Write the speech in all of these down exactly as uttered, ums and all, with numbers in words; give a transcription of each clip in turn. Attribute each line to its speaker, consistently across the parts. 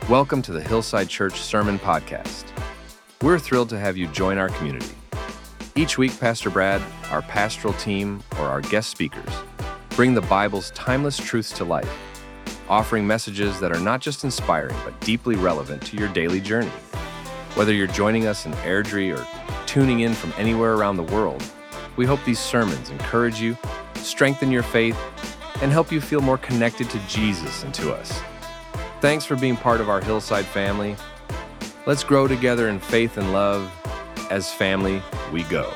Speaker 1: Welcome to the Hillside Church Sermon Podcast. We're thrilled to have you join our community. Each week, Pastor Brad, our pastoral team, or our guest speakers bring the Bible's timeless truths to life, offering messages that are not just inspiring, but deeply relevant to your daily journey. Whether you're joining us in Airdrie or tuning in from anywhere around the world, we hope these sermons encourage you, strengthen your faith, and help you feel more connected to Jesus and to us. Thanks for being part of our Hillside family. Let's grow together in faith and love. As family, we go.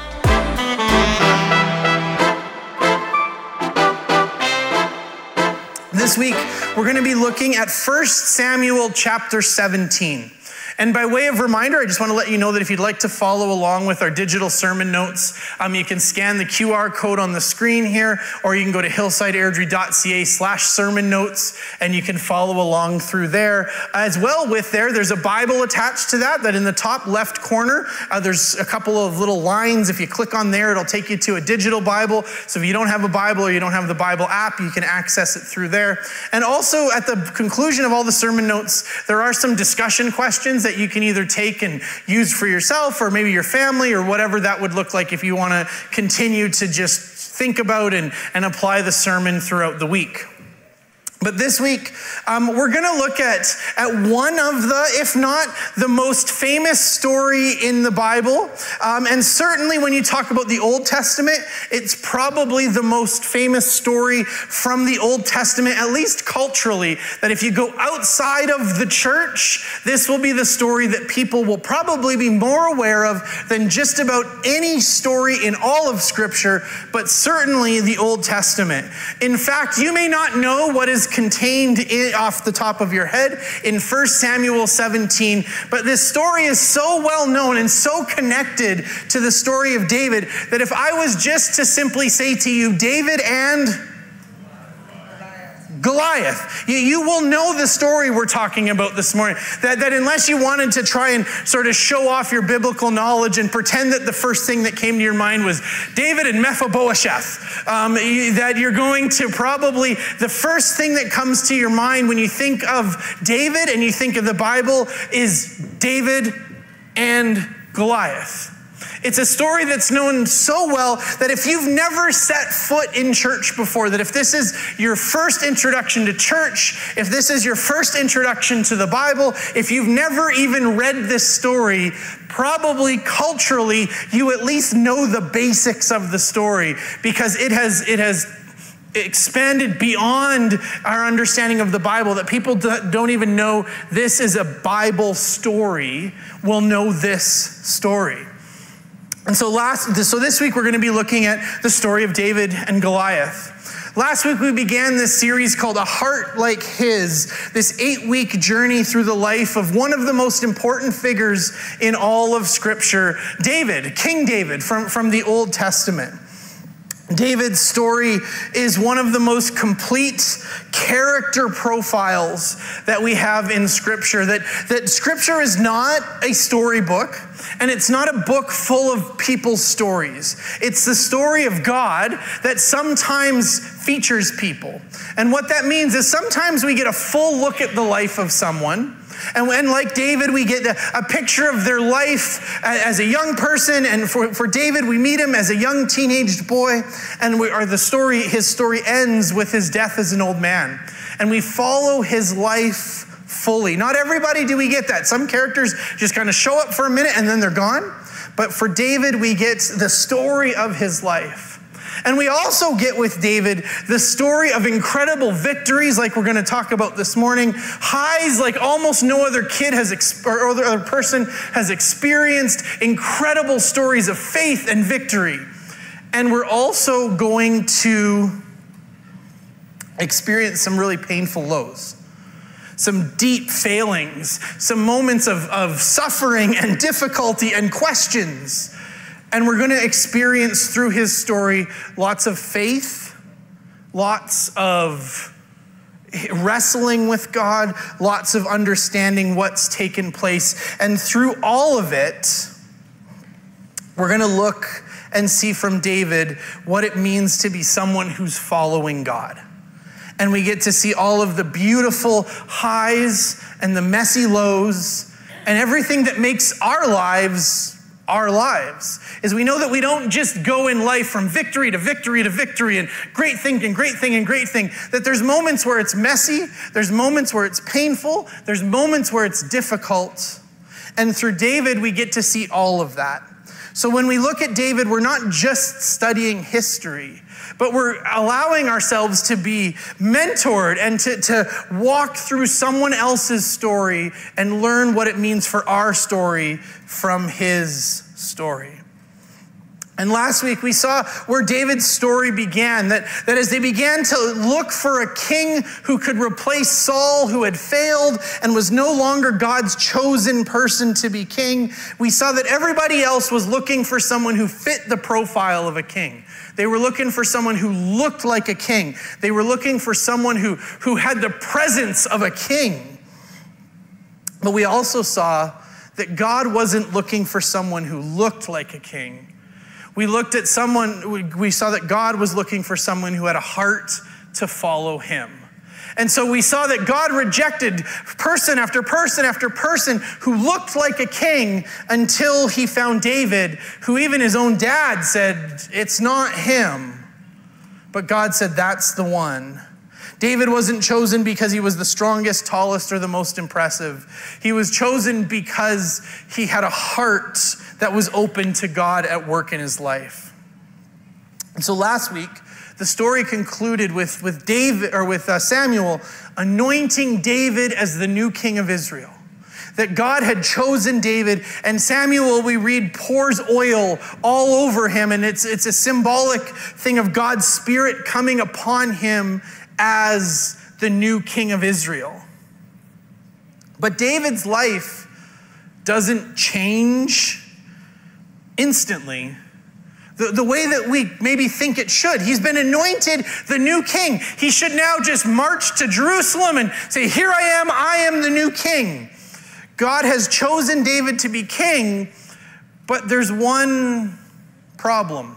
Speaker 2: This week, we're going to be looking at First Samuel chapter seventeen. And by way of reminder, I just want to let you know that if you'd like to follow along with our digital sermon notes, um, you can scan the Q R code on the screen here, or you can go to hillsideairdrie.ca slash sermon notes, and you can follow along through there. As well with there, there's a Bible attached to that, that in the top left corner, uh, there's a couple of little lines. If you click on there, it'll take you to a digital Bible. So if you don't have a Bible or you don't have the Bible app, you can access it through there. And also at the conclusion of all the sermon notes, there are some discussion questions that you can either take and use for yourself or maybe your family or whatever that would look like if you want to continue to just think about and, and apply the sermon throughout the week. But this week, um, we're going to look at, at one of the, if not the most famous story in the Bible. Um, and certainly when you talk about the Old Testament, it's probably the most famous story from the Old Testament, at least culturally, that if you go outside of the church, this will be the story that people will probably be more aware of than just about any story in all of Scripture, but certainly the Old Testament. In fact, you may not know what is contained in, off the top of your head in First Samuel seventeen, but this story is so well known and so connected to the story of David that if I was just to simply say to you, David and Goliath, you, you will know the story we're talking about this morning. That, that unless you wanted to try and sort of show off your biblical knowledge and pretend that the first thing that came to your mind was David and Mephibosheth, um, that you're going to probably, the first thing that comes to your mind when you think of David and you think of the Bible is David and Goliath. It's a story that's known so well that if you've never set foot in church before, that if this is your first introduction to church, if this is your first introduction to the Bible, if you've never even read this story, probably culturally, you at least know the basics of the story because it has, it has expanded beyond our understanding of the Bible, that people don't even know this is a Bible story will know this story. And so last, so this week we're going to be looking at the story of David and Goliath. Last week we began this series called A Heart Like His, this eight-week journey through the life of one of the most important figures in all of Scripture, David, King David from, from the Old Testament. David's story is one of the most complete character profiles that we have in Scripture. That, that Scripture is not a storybook, and it's not a book full of people's stories. It's the story of God that sometimes features people. And what that means is sometimes we get a full look at the life of someone. And when, like David, we get a, a picture of their life as a young person. And for, for David, we meet him as a young teenaged boy. And we, or the story, his story ends with his death as an old man. And we follow his life fully. Not everybody do we get that. Some characters just kind of show up for a minute and then they're gone. But for David, we get the story of his life. And we also get with David the story of incredible victories like we're going to talk about this morning, highs like almost no other kid has exp- or other person has experienced, incredible stories of faith and victory. And we're also going to experience some really painful lows, some deep failings, some moments of, of suffering and difficulty and questions. And we're going to experience through his story lots of faith, lots of wrestling with God, lots of understanding what's taken place. And through all of it, we're going to look and see from David what it means to be someone who's following God. And we get to see all of the beautiful highs and the messy lows and everything that makes our lives our lives. Is we know that we don't just go in life from victory to victory to victory and great thing and great thing and great thing. That there's moments where it's messy, there's moments where it's painful, there's moments where it's difficult. And through David, we get to see all of that. So when we look at David, we're not just studying history, but we're allowing ourselves to be mentored and to, to walk through someone else's story and learn what it means for our story from his story. And last week we saw where David's story began, that, that as they began to look for a king who could replace Saul, who had failed and was no longer God's chosen person to be king, we saw that everybody else was looking for someone who fit the profile of a king. They were looking for someone who looked like a king. They were looking for someone who, who had the presence of a king. But we also saw that God wasn't looking for someone who looked like a king. We looked at someone, we, we saw that God was looking for someone who had a heart to follow him. And so we saw that God rejected person after person after person who looked like a king until he found David, who even his own dad said, it's not him. But God said, that's the one. David wasn't chosen because he was the strongest, tallest, or the most impressive. He was chosen because he had a heart that was open to God at work in his life. And so last week, the story concluded with, with David or with uh, Samuel anointing David as the new king of Israel. That God had chosen David, and Samuel, we read, pours oil all over him, and it's, it's a symbolic thing of God's Spirit coming upon him as the new king of Israel. But David's life doesn't change instantly the, the way that we maybe think it should. He's been anointed the new king. He should now just march to Jerusalem and say, here I am, I am the new king. God has chosen David to be king, but there's one problem.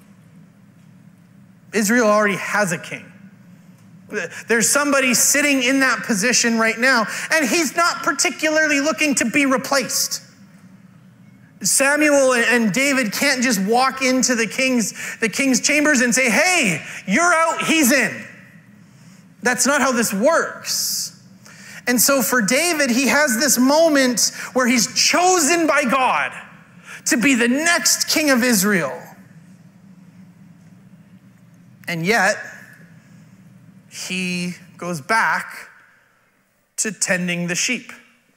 Speaker 2: Israel already has a king. There's somebody sitting in that position right now, and he's not particularly looking to be replaced. Samuel and David can't just walk into the king's, the king's chambers and say, hey, you're out, he's in. That's not how this works. And so for David, he has this moment where he's chosen by God to be the next king of Israel. And yet, he goes back to tending the sheep.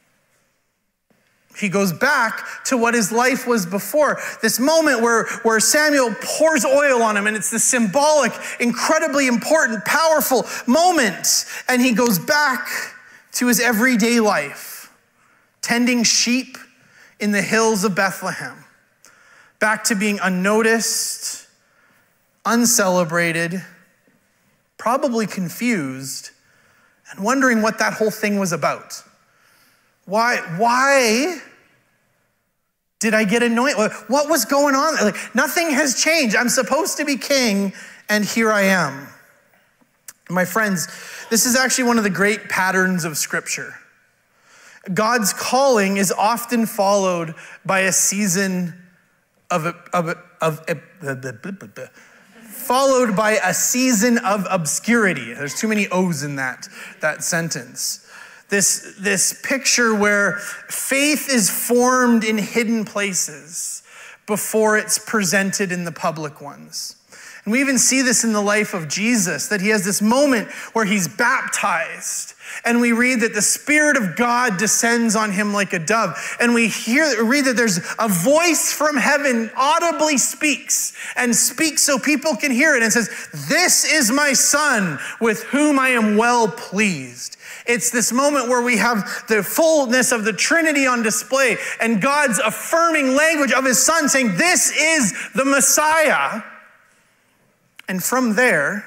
Speaker 2: He goes back to what his life was before. This moment where, where Samuel pours oil on him, and it's this symbolic, incredibly important, powerful moment. And he goes back to his everyday life, tending sheep in the hills of Bethlehem. Back to being unnoticed, uncelebrated, probably confused, and wondering what that whole thing was about. Why, why did I get anointed? What was going on? Like, nothing has changed. I'm supposed to be king, and here I am. My friends, this is actually one of the great patterns of Scripture. God's calling is often followed by a season of, of, of, of followed by a season of obscurity. There's too many O's in that, that sentence. This, this picture where faith is formed in hidden places before it's presented in the public ones. And we even see this in the life of Jesus, that he has this moment where he's baptized. And we read that the Spirit of God descends on him like a dove. And we hear, read that there's a voice from heaven audibly speaks and speaks so people can hear it. And says, this is my son with whom I am well pleased. It's this moment where we have the fullness of the Trinity on display and God's affirming language of his son saying, this is the Messiah. And from there,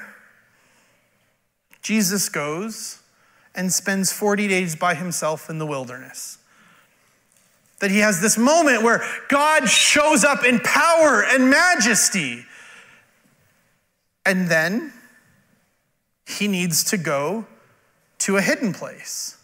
Speaker 2: Jesus goes and spends forty days by himself in the wilderness. That he has this moment where God shows up in power and majesty. And then he needs to go to a hidden place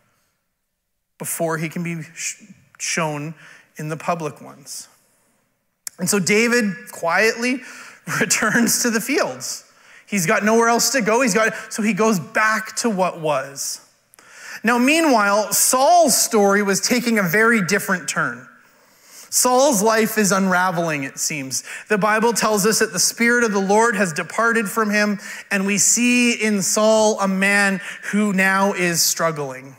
Speaker 2: before he can be sh- shown in the public ones. And so David quietly returns to the fields. He's got nowhere else to go. He's got, so he goes back to what was. Now, meanwhile, Saul's story was taking a very different turn. Saul's life is unraveling, it seems. The Bible tells us that the Spirit of the Lord has departed from him, and we see in Saul a man who now is struggling.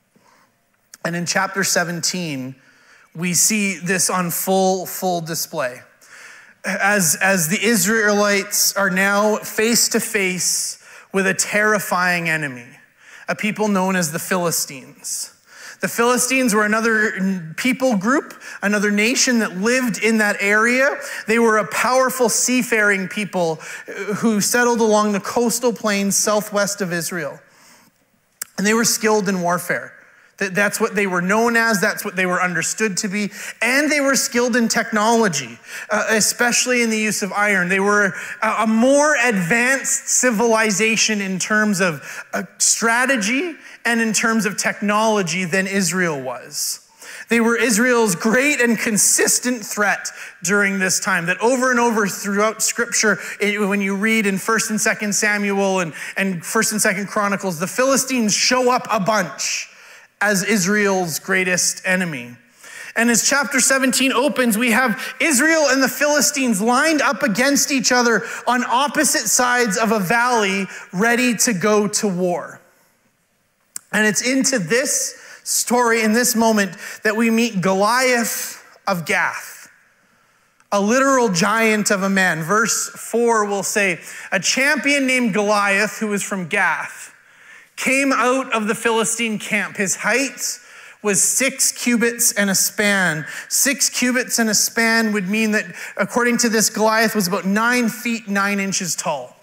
Speaker 2: And in chapter seventeen, we see this on full, full display. As, as the Israelites are now face to face with a terrifying enemy, a people known as the Philistines. The Philistines were another people group, another nation that lived in that area. They were a powerful seafaring people who settled along the coastal plains southwest of Israel. And they were skilled in warfare. That's what they were known as. That's what they were understood to be. And they were skilled in technology, uh, especially in the use of iron. They were a, a more advanced civilization in terms of uh, strategy and in terms of technology than Israel was. They were Israel's great and consistent threat during this time, that over and over throughout Scripture, when you read in First and Second Samuel and, and First and Second Chronicles, the Philistines show up a bunch as Israel's greatest enemy. And as chapter seventeen opens, we have Israel and the Philistines lined up against each other on opposite sides of a valley, ready to go to war. And it's into this story, in this moment, that we meet Goliath of Gath, a literal giant of a man. Verse four will say, a champion named Goliath, who was from Gath, came out of the Philistine camp. His height was six cubits and a span. Six cubits and a span would mean that, according to this, Goliath was about nine feet, nine inches tall.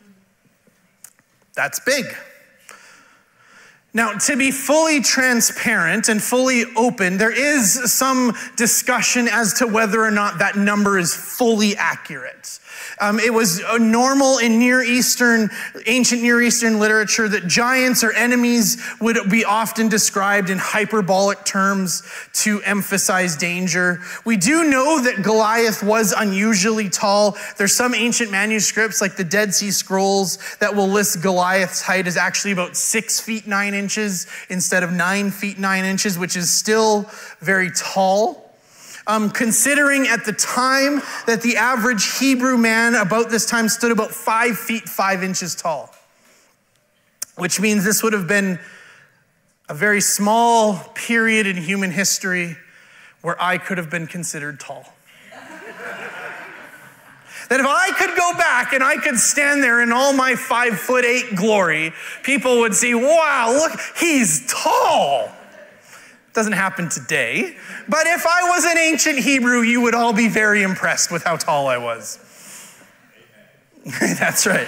Speaker 2: That's big. Now, to be fully transparent and fully open, there is some discussion as to whether or not that number is fully accurate. Um, it was normal in Near Eastern, ancient Near Eastern literature that giants or enemies would be often described in hyperbolic terms to emphasize danger. We do know that Goliath was unusually tall. There's some ancient manuscripts, like the Dead Sea Scrolls, that will list Goliath's height as actually about six feet nine inches instead of nine feet nine inches, which is still very tall. Um, considering at the time that the average Hebrew man about this time stood about five feet, five inches tall, which means this would have been a very small period in human history where I could have been considered tall. That if I could go back and I could stand there in all my five foot eight glory, people would see, wow, look, he's tall. Doesn't happen today. But if I was an ancient Hebrew, you would all be very impressed with how tall I was. That's right.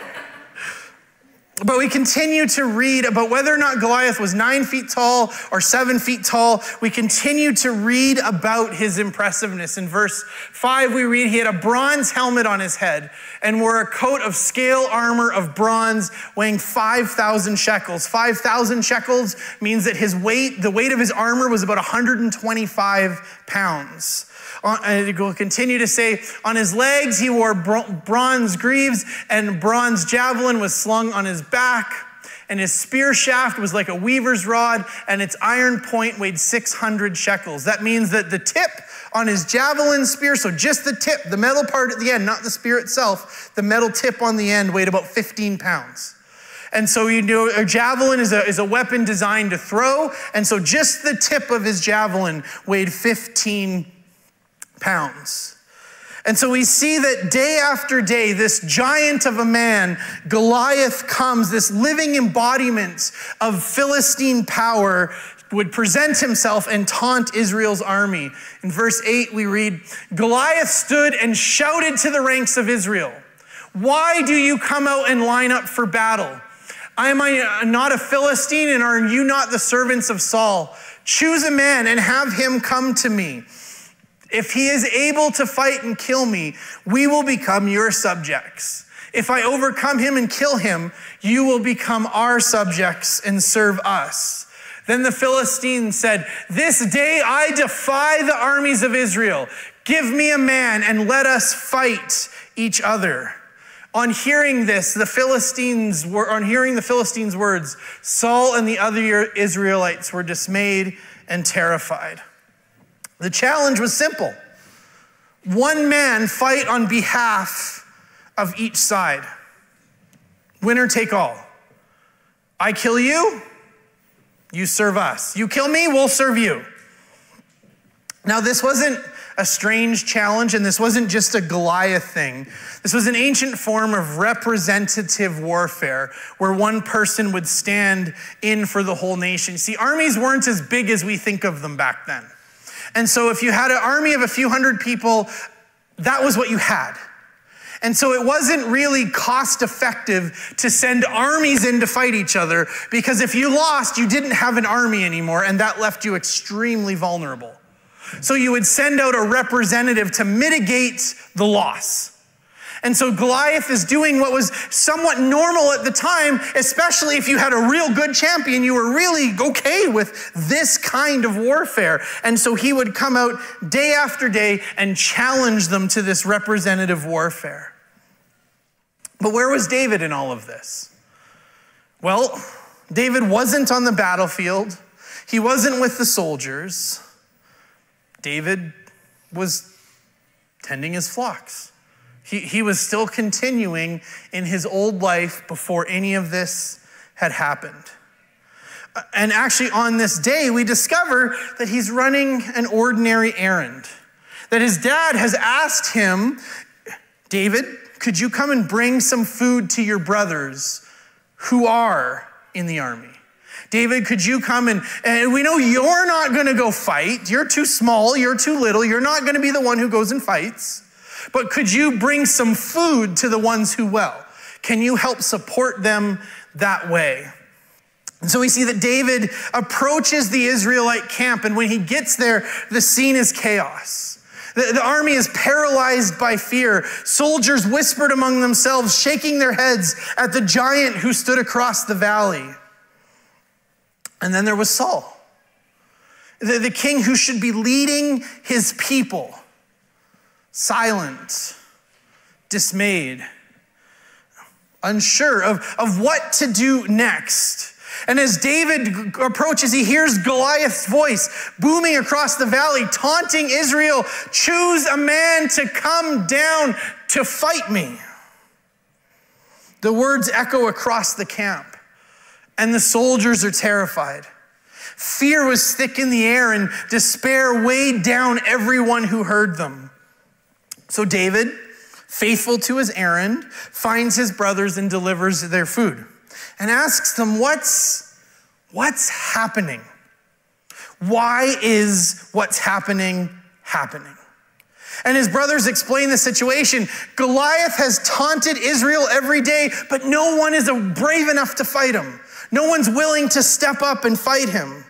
Speaker 2: But we continue to read about whether or not Goliath was nine feet tall or seven feet tall. We continue to read about his impressiveness. In verse five, we read he had a bronze helmet on his head and wore a coat of scale armor of bronze weighing five thousand shekels. five thousand shekels means that his weight, the weight of his armor was about one hundred twenty-five pounds. And it will continue to say, on his legs he wore bronze greaves, and bronze javelin was slung on his back, and his spear shaft was like a weaver's rod, and its iron point weighed six hundred shekels. That means that the tip on his javelin spear, so just the tip, the metal part at the end, not the spear itself, the metal tip on the end weighed about fifteen pounds. And so you know, a javelin is a, is a weapon designed to throw, and so just the tip of his javelin weighed fifteen pounds. And so we see that day after day, this giant of a man, Goliath, comes, this living embodiment of Philistine power, would present himself and taunt Israel's army. In verse eight, we read, Goliath stood and shouted to the ranks of Israel, why do you come out and line up for battle? Am I not a Philistine, and are you not the servants of Saul? Choose a man and have him come to me. If he is able to fight and kill me, we will become your subjects. If I overcome him and kill him, you will become our subjects and serve us." Then the Philistines said, "This day I defy the armies of Israel. Give me a man and let us fight each other." On hearing this, the Philistines were, on hearing the Philistines' words, Saul and the other Israelites were dismayed and terrified. The challenge was simple. One man fight on behalf of each side. Winner take all. I kill you, you serve us. You kill me, we'll serve you. Now, this wasn't a strange challenge, and this wasn't just a Goliath thing. This was an ancient form of representative warfare where one person would stand in for the whole nation. See, armies weren't as big as we think of them back then. And so if you had an army of a few hundred people, that was what you had. And so it wasn't really cost effective to send armies in to fight each other, because if you lost, you didn't have an army anymore, and that left you extremely vulnerable. So you would send out a representative to mitigate the loss. And so Goliath is doing what was somewhat normal at the time, especially if you had a real good champion, you were really okay with this kind of warfare. And so he would come out day after day and challenge them to this representative warfare. But where was David in all of this? Well, David wasn't on the battlefield. He wasn't with the soldiers. David was tending his flocks. He, he was still continuing in his old life before any of this had happened. And actually on this day, we discover that he's running an ordinary errand. That his dad has asked him, "David, could you come and bring some food to your brothers who are in the army? David, could you come and, and we know you're not going to go fight. You're too small. You're too little. You're not going to be the one who goes and fights. But could you bring some food to the ones who will? Can you help support them that way?" And so we see that David approaches the Israelite camp, and when he gets there, the scene is chaos. The, the army is paralyzed by fear. Soldiers whispered among themselves, shaking their heads at the giant who stood across the valley. And then there was Saul, the, the king who should be leading his people. Silent, dismayed, unsure of, of what to do next. And as David approaches, he hears Goliath's voice booming across the valley, taunting Israel, "Choose a man to come down to fight me." The words echo across the camp, and the soldiers are terrified. Fear was thick in the air, and despair weighed down everyone who heard them. So David, faithful to his errand, finds his brothers and delivers their food and asks them, what's, what's happening? Why is what's happening happening? And his brothers explain the situation. Goliath has taunted Israel every day, but no one is brave enough to fight him. No one's willing to step up and fight him.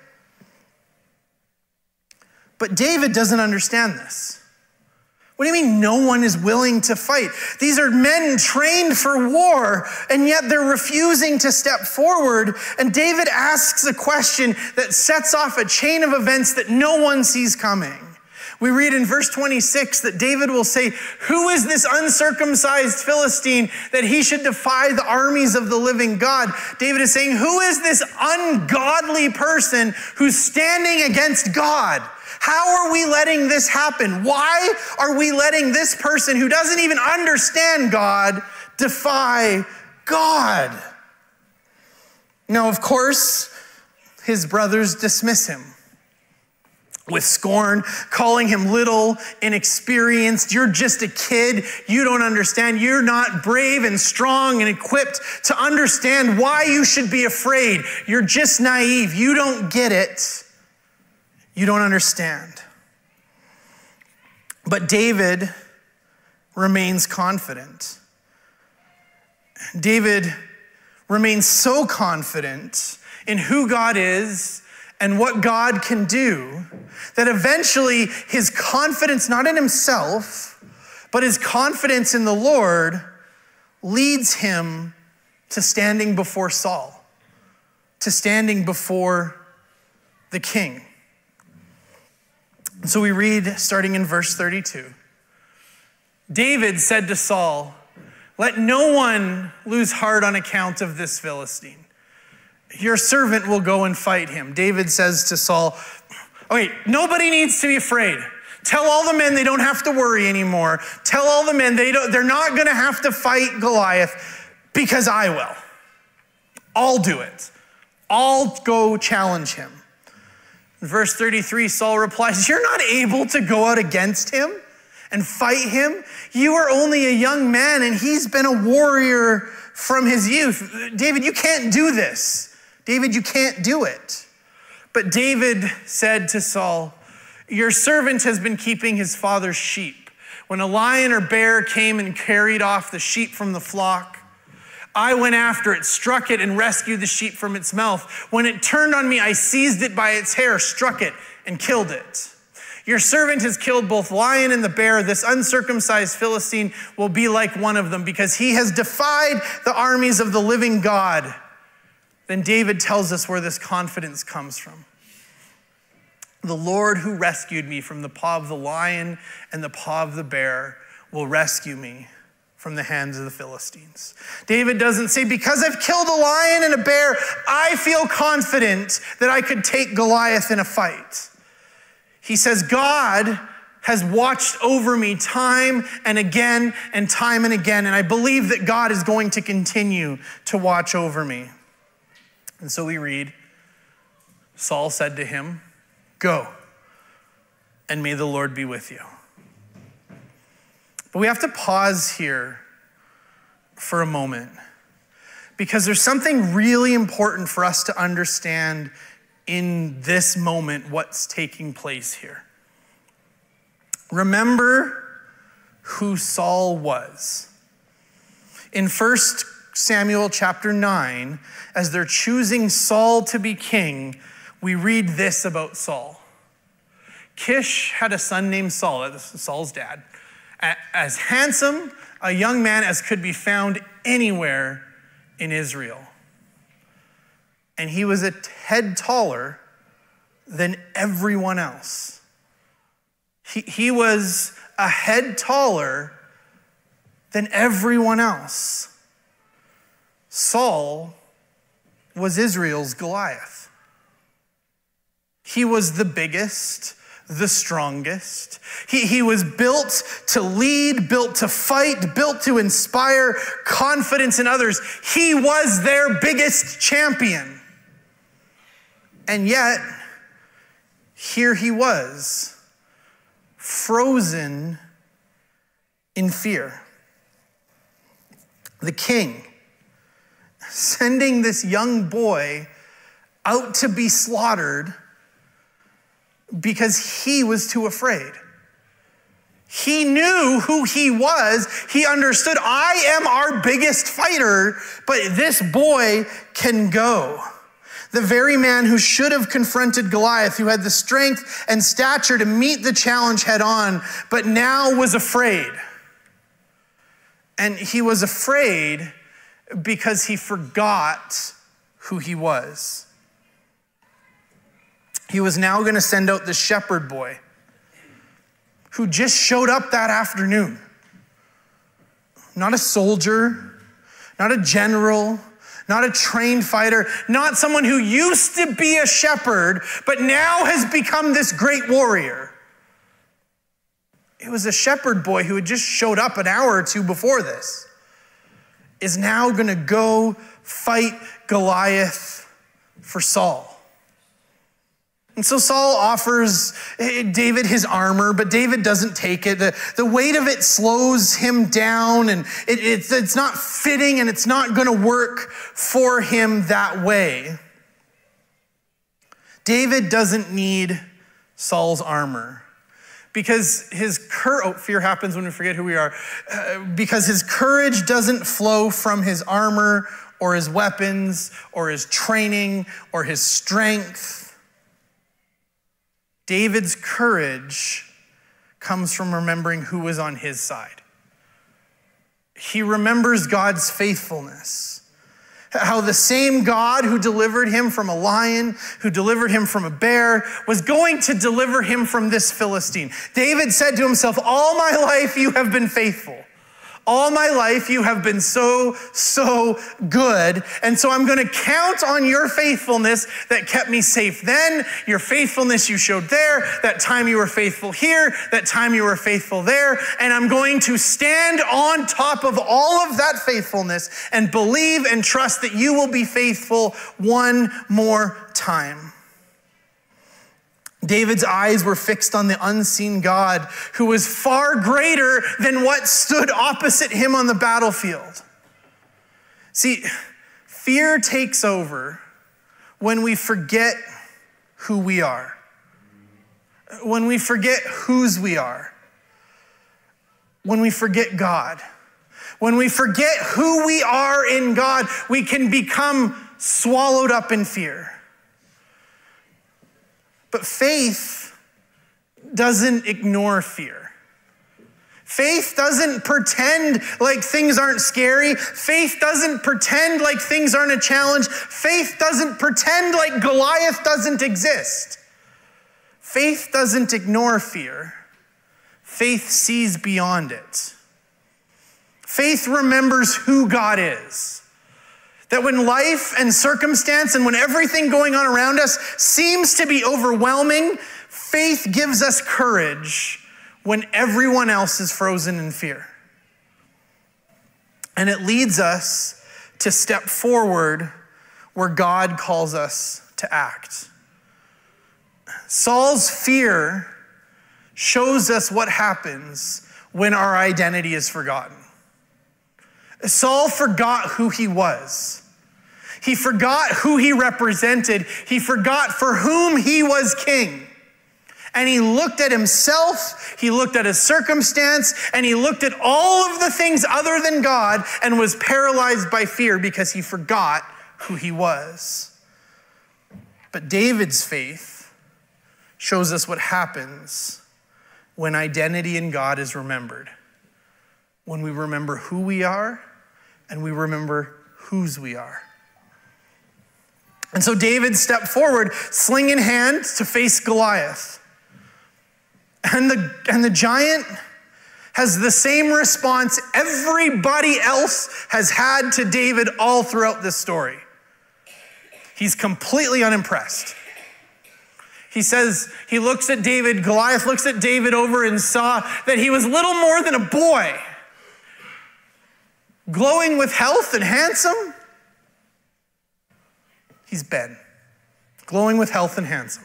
Speaker 2: But David doesn't understand this. What do you mean no one is willing to fight? These are men trained for war, and yet they're refusing to step forward. And David asks a question that sets off a chain of events that no one sees coming. We read in verse twenty-six that David will say, "Who is this uncircumcised Philistine that he should defy the armies of the living God?" David is saying, who is this ungodly person who's standing against God? How are we letting this happen? Why are we letting this person who doesn't even understand God defy God? Now, of course, his brothers dismiss him with scorn, calling him little, inexperienced. You're just a kid. You don't understand. You're not brave and strong and equipped to understand why you should be afraid. You're just naive. You don't get it. You don't understand. But David remains confident. David remains so confident in who God is and what God can do that eventually his confidence, not in himself, but his confidence in the Lord leads him to standing before Saul, to standing before the king. So we read, starting in verse thirty-two. David said to Saul, "Let no one lose heart on account of this Philistine. Your servant will go and fight him." David says to Saul, "Okay, nobody needs to be afraid. Tell all the men they don't have to worry anymore. Tell all the men they don't, they're not going to have to fight Goliath because I will. I'll do it. I'll go challenge him." In verse thirty-three, Saul replies, "You're not able to go out against him and fight him. You are only a young man and he's been a warrior from his youth. David, you can't do this. David, you can't do it." But David said to Saul, "Your servant has been keeping his father's sheep. When a lion or bear came and carried off the sheep from the flock, I went after it, struck it, and rescued the sheep from its mouth. When it turned on me, I seized it by its hair, struck it, and killed it. Your servant has killed both lion and the bear. This uncircumcised Philistine will be like one of them because he has defied the armies of the living God." Then David tells us where this confidence comes from. "The Lord who rescued me from the paw of the lion and the paw of the bear will rescue me from the hands of the Philistines." David doesn't say, because I've killed a lion and a bear, I feel confident that I could take Goliath in a fight. He says, God has watched over me time and again and time and again, and I believe that God is going to continue to watch over me. And so we read, Saul said to him, "Go, and may the Lord be with you." But we have to pause here for a moment because there's something really important for us to understand in this moment what's taking place here. Remember who Saul was. In First Samuel chapter nine, as they're choosing Saul to be king, we read this about Saul. Kish had a son named Saul, that's Saul's dad, as handsome a young man as could be found anywhere in Israel. And he was a head taller than everyone else. He, he was a head taller than everyone else. Saul was Israel's Goliath. He was the biggest, the strongest. He, he was built to lead, built to fight, built to inspire confidence in others. He was their biggest champion. And yet, here he was, frozen in fear. The king sending this young boy out to be slaughtered because he was too afraid. He knew who he was. He understood, I am our biggest fighter, but this boy can go. The very man who should have confronted Goliath, who had the strength and stature to meet the challenge head on, but now was afraid. And he was afraid because he forgot who he was. He was now going to send out the shepherd boy who just showed up that afternoon. Not a soldier, not a general, not a trained fighter, not someone who used to be a shepherd, but now has become this great warrior. It was a shepherd boy who had just showed up an hour or two before this, is now going to go fight Goliath for Saul. And so Saul offers David his armor, but David doesn't take it. The, the weight of it slows him down, and it, it's, it's not fitting, and it's not going to work for him that way. David doesn't need Saul's armor because his courage, oh, fear happens when we forget who we are, uh, because his courage doesn't flow from his armor or his weapons or his training or his strength. David's courage comes from remembering who was on his side. he remembers God's faithfulness. How the same God who delivered him from a lion, who delivered him from a bear, was going to deliver him from this Philistine. David said to himself, all my life you have been faithful. All my life you have been so, so good. And so I'm going to count on your faithfulness that kept me safe then, your faithfulness you showed there, that time you were faithful here, that time you were faithful there. And I'm going to stand on top of all of that faithfulness and believe and trust that you will be faithful one more time. David's eyes were fixed on the unseen God who was far greater than what stood opposite him on the battlefield. See, fear takes over when we forget who we are, when we forget whose we are, when we forget God. When we forget who we are in God, we can become swallowed up in fear. But faith doesn't ignore fear. Faith doesn't pretend like things aren't scary. Faith doesn't pretend like things aren't a challenge. Faith doesn't pretend like Goliath doesn't exist. Faith doesn't ignore fear. Faith sees beyond it. Faith remembers who God is. That when life and circumstance and when everything going on around us seems to be overwhelming, faith gives us courage when everyone else is frozen in fear. And it leads us to step forward where God calls us to act. Saul's fear shows us what happens when our identity is forgotten. Saul forgot who he was. He forgot who he represented. He forgot for whom he was king. And he looked at himself, he looked at his circumstance, and he looked at all of the things other than God and was paralyzed by fear because he forgot who he was. But David's faith shows us what happens when identity in God is remembered. When we remember who we are and we remember whose we are. And so David stepped forward, sling in hand, to face Goliath. And the, and the giant has the same response everybody else has had to David all throughout this story. He's completely unimpressed. He says, he looks at David, Goliath looks at David over and saw that he was little more than a boy, glowing with health and handsome. He's Ben, glowing with health and handsome.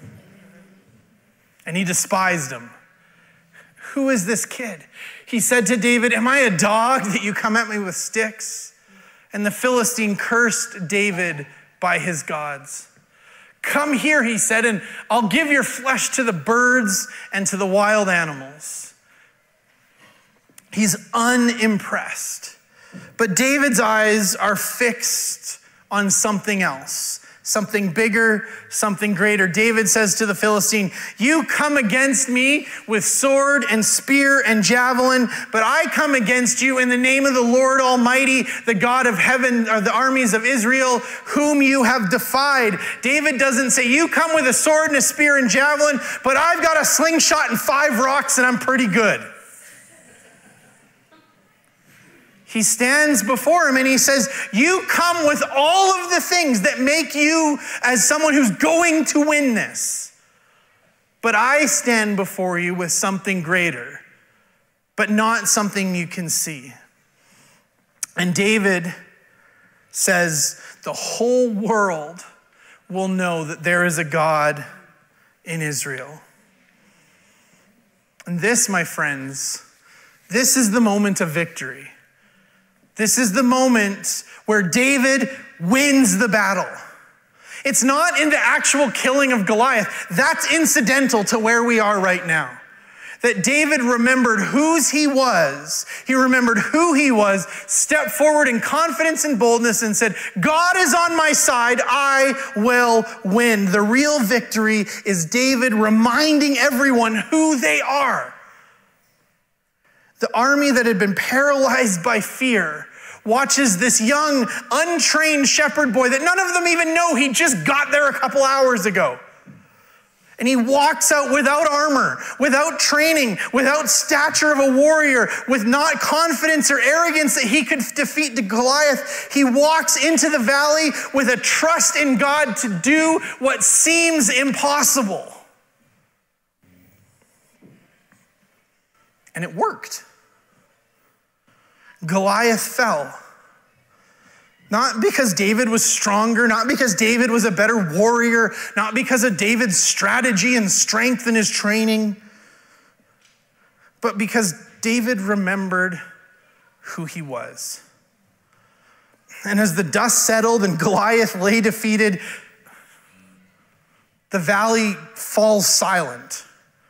Speaker 2: And he despised him. Who is this kid? He said to David, am I a dog that you come at me with sticks? And the Philistine cursed David by his gods. Come here, he said, and I'll give your flesh to the birds and to the wild animals. He's unimpressed. But David's eyes are fixed on something else, something bigger, something greater. David says to the Philistine, you come against me with sword and spear and javelin, but I come against you in the name of the Lord Almighty, the God of heaven, or the armies of Israel, whom you have defied. David doesn't say, you come with a sword and a spear and javelin, but I've got a slingshot and five rocks and I'm pretty good. He stands before him and he says, you come with all of the things that make you as someone who's going to win this. But I stand before you with something greater, but not something you can see. And David says, the whole world will know that there is a God in Israel. And this, my friends, this is the moment of victory. This is the moment where David wins the battle. It's not in the actual killing of Goliath. That's incidental to where we are right now. That David remembered whose he was. He remembered who he was, stepped forward in confidence and boldness and said, God is on my side, I will win. The real victory is David reminding everyone who they are. The army that had been paralyzed by fear watches this young, untrained shepherd boy that none of them even know he just got there a couple hours ago. And he walks out without armor, without training, without stature of a warrior, with not confidence or arrogance that he could defeat the Goliath. He walks into the valley with a trust in God to do what seems impossible. And it worked. Goliath fell. Not because David was stronger, not because David was a better warrior, not because of David's strategy and strength in his training, but because David remembered who he was. And as the dust settled and Goliath lay defeated, the valley falls silent.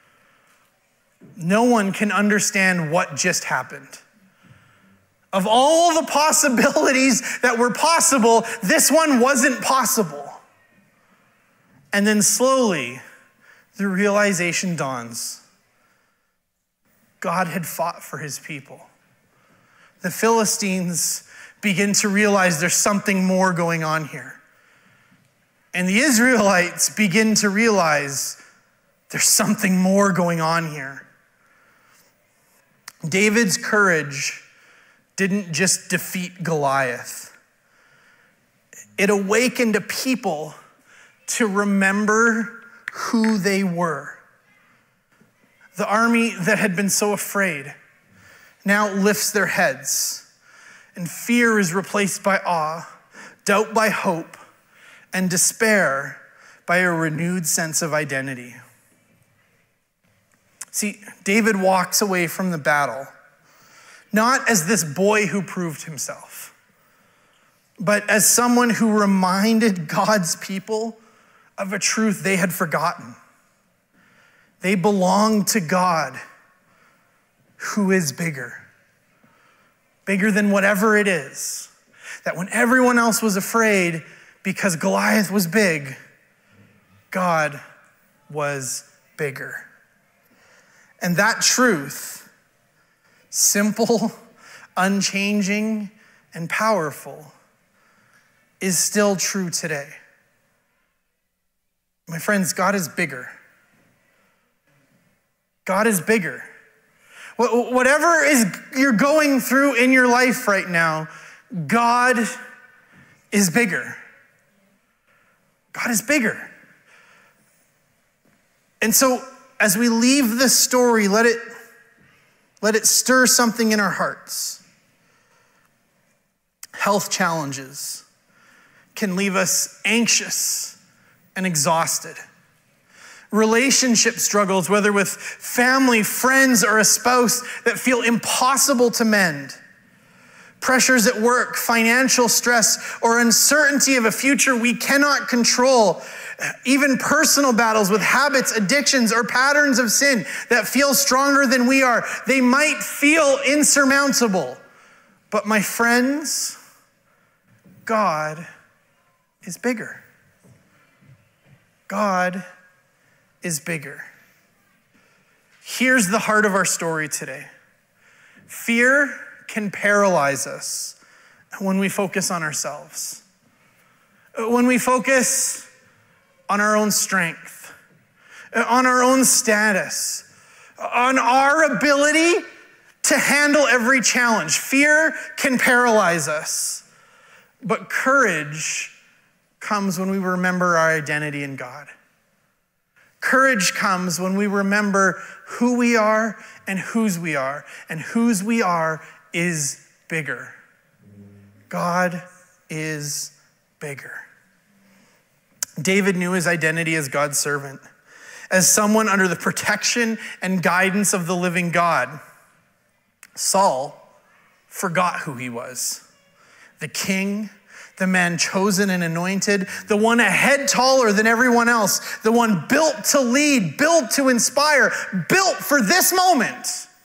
Speaker 2: No one can understand what just happened. Of all the possibilities that were possible, this one wasn't possible. And then slowly, the realization dawns. God had fought for his people. The Philistines begin to realize there's something more going on here. And the Israelites begin to realize there's something more going on here. David's courage didn't just defeat Goliath. It awakened a people to remember who they were. The army that had been so afraid now lifts their heads, and fear is replaced by awe, doubt by hope, and despair by a renewed sense of identity. See, David walks away from the battle not as this boy who proved himself, but as someone who reminded God's people of a truth they had forgotten. They belong to God, who is bigger. Bigger than whatever it is. That when everyone else was afraid because Goliath was big, God was bigger. And that truth, simple, unchanging, and powerful, is still true today. My friends, God is bigger. God is bigger. Whatever is you're going through in your life right now, God is bigger. God is bigger. And so as we leave this story, let it Let it stir something in our hearts. Health challenges can leave us anxious and exhausted. Relationship struggles, whether with family, friends, or a spouse, that feel impossible to mend. Pressures at work, financial stress, or uncertainty of a future we cannot control. Even personal battles with habits, addictions, or patterns of sin that feel stronger than we are. They might feel insurmountable. But my friends, God is bigger. God is bigger. Here's the heart of our story today. Fear can paralyze us when we focus on ourselves. When we focus on our own strength, on our own status, on our ability to handle every challenge. Fear can paralyze us, but courage comes when we remember our identity in God. Courage comes when we remember who we are and whose we are, and whose we are is bigger. God is bigger. David knew his identity as God's servant, as someone under the protection and guidance of the living God. Saul forgot who he was. The king, the man chosen and anointed, the one a head taller than everyone else, the one built to lead, built to inspire, built for this moment.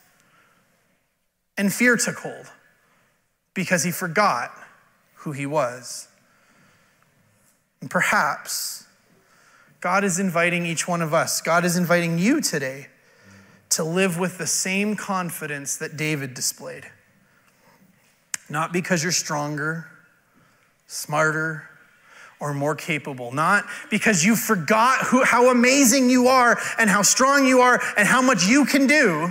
Speaker 2: And fear took hold because he forgot who he was. And perhaps God is inviting each one of us, God is inviting you today to live with the same confidence that David displayed. Not because you're stronger, smarter, or more capable. Not because you forgot who, how amazing you are and how strong you are and how much you can do,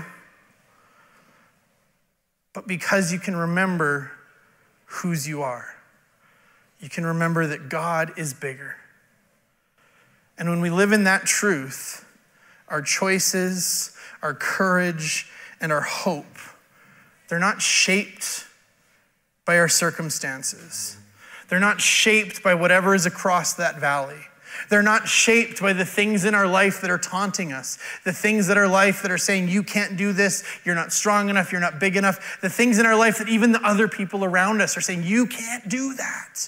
Speaker 2: but because you can remember whose you are. You can remember that God is bigger. And when we live in that truth, our choices, our courage, and our hope, they're not shaped by our circumstances. They're not shaped by whatever is across that valley. They're not shaped by the things in our life that are taunting us, the things in our life that are saying, you can't do this, you're not strong enough, you're not big enough, the things in our life that even the other people around us are saying, you can't do that.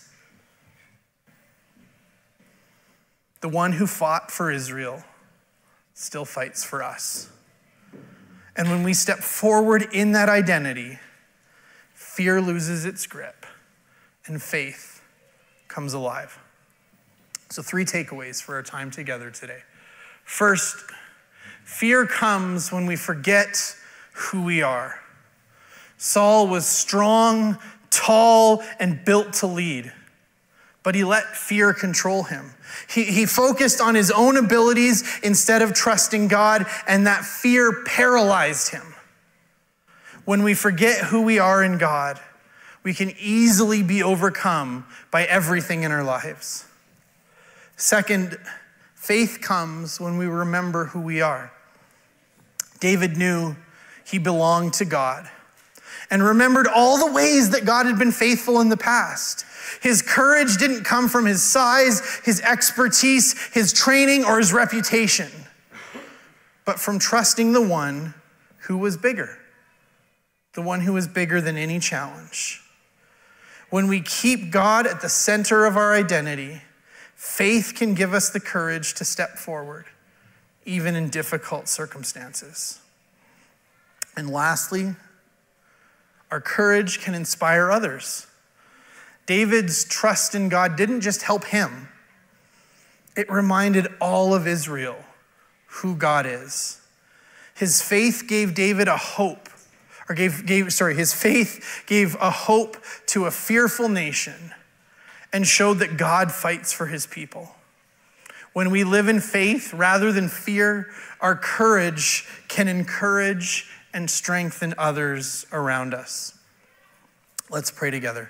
Speaker 2: The one who fought for Israel still fights for us. And when we step forward in that identity, fear loses its grip and faith comes alive. So three takeaways for our time together today. First, fear comes when we forget who we are. Saul was strong, tall, and built to lead, but he let fear control him. He, he focused on his own abilities instead of trusting God, and that fear paralyzed him. When we forget who we are in God, we can easily be overcome by everything in our lives. Second, faith comes when we remember who we are. David knew he belonged to God and remembered all the ways that God had been faithful in the past. His courage didn't come from his size, his expertise, his training, or his reputation, but from trusting the one who was bigger, the one who was bigger than any challenge. When we keep God at the center of our identity, faith can give us the courage to step forward, even in difficult circumstances. And lastly, our courage can inspire others. David's trust in God didn't just help him. It reminded all of Israel who God is. His faith gave David a hope, or gave, gave sorry, his faith gave a hope to a fearful nation and showed that God fights for his people. When we live in faith rather than fear, our courage can encourage and strengthen others around us. Let's pray together.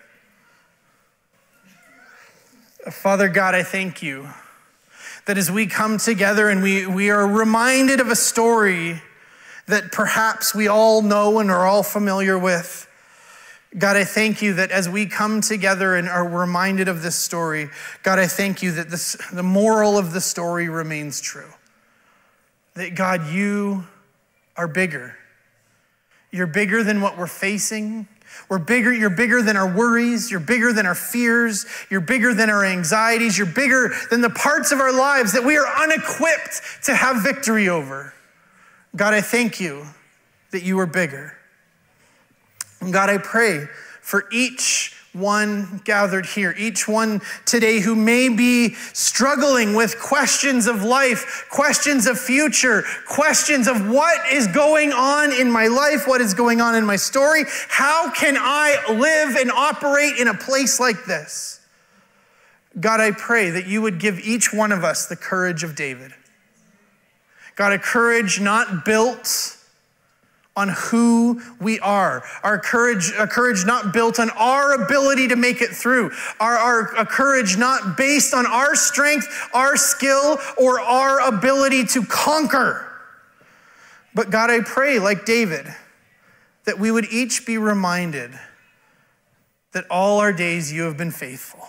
Speaker 2: Father God, I thank you that as we come together and we, we are reminded of a story that perhaps we all know and are all familiar with. God, I thank you that as we come together and are reminded of this story, God, I thank you that this, the moral of the story remains true. That God, you are bigger. You're bigger than what we're facing. We're bigger, you're bigger than our worries. You're bigger than our fears. You're bigger than our anxieties. You're bigger than the parts of our lives that we are unequipped to have victory over. God, I thank you that you are bigger. And God, I pray for each one gathered here, each one today who may be struggling with questions of life, questions of future, questions of what is going on in my life, what is going on in my story. How can I live and operate in a place like this? God, I pray that you would give each one of us the courage of David. God, a courage not built on who we are. Our courage, a courage not built on our ability to make it through. Our, our, a courage not based on our strength, our skill, or our ability to conquer. But God, I pray, like David, that we would each be reminded that all our days you have been faithful.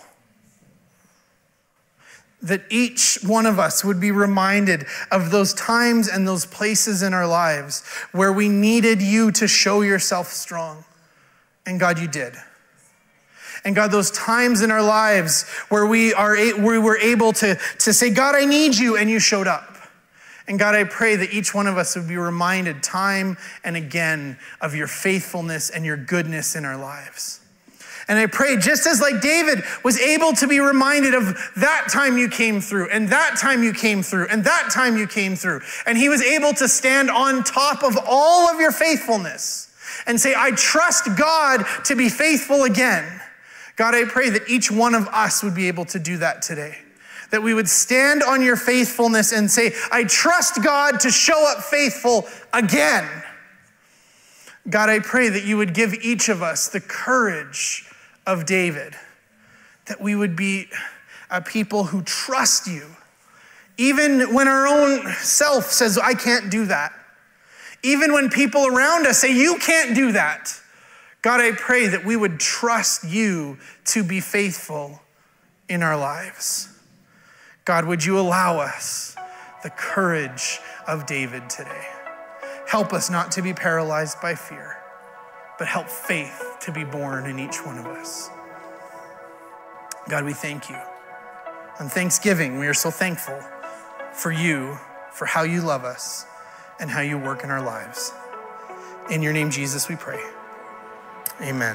Speaker 2: That each one of us would be reminded of those times and those places in our lives where we needed you to show yourself strong. And God, you did. And God, those times in our lives where we are we were able to, to say, God, I need you, and you showed up. And God, I pray that each one of us would be reminded time and again of your faithfulness and your goodness in our lives. And I pray, just as like David was able to be reminded of that time you came through, and that time you came through, and that time you came through, and he was able to stand on top of all of your faithfulness and say, I trust God to be faithful again. God, I pray that each one of us would be able to do that today. That we would stand on your faithfulness and say, I trust God to show up faithful again. God, I pray that you would give each of us the courage of David, that we would be a people who trust you, even when our own self says, I can't do that. Even when people around us say, you can't do that. God, I pray that we would trust you to be faithful in our lives. God, would you allow us the courage of David today? Help us not to be paralyzed by fear, but help faith to be born in each one of us. God, we thank you. On Thanksgiving, we are so thankful for you, for how you love us, and how you work in our lives. In your name, Jesus, we pray. Amen.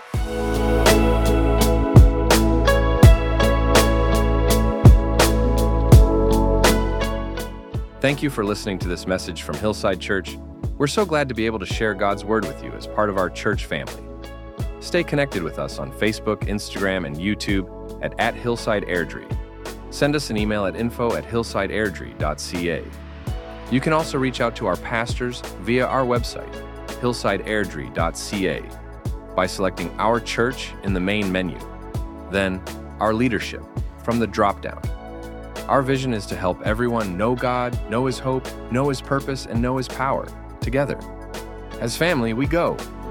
Speaker 1: Thank you for listening to this message from Hillside Church. We're so glad to be able to share God's word with you as part of our church family. Stay connected with us on Facebook, Instagram, and YouTube at, at Hillside Airdrie. Send us an email at info at hillsideairdrie dot c a. You can also reach out to our pastors via our website, hillsideairdrie dot c a, by selecting Our Church in the main menu. Then, Our Leadership from the drop-down. Our vision is to help everyone know God, know His hope, know His purpose, and know His power together. As family, we go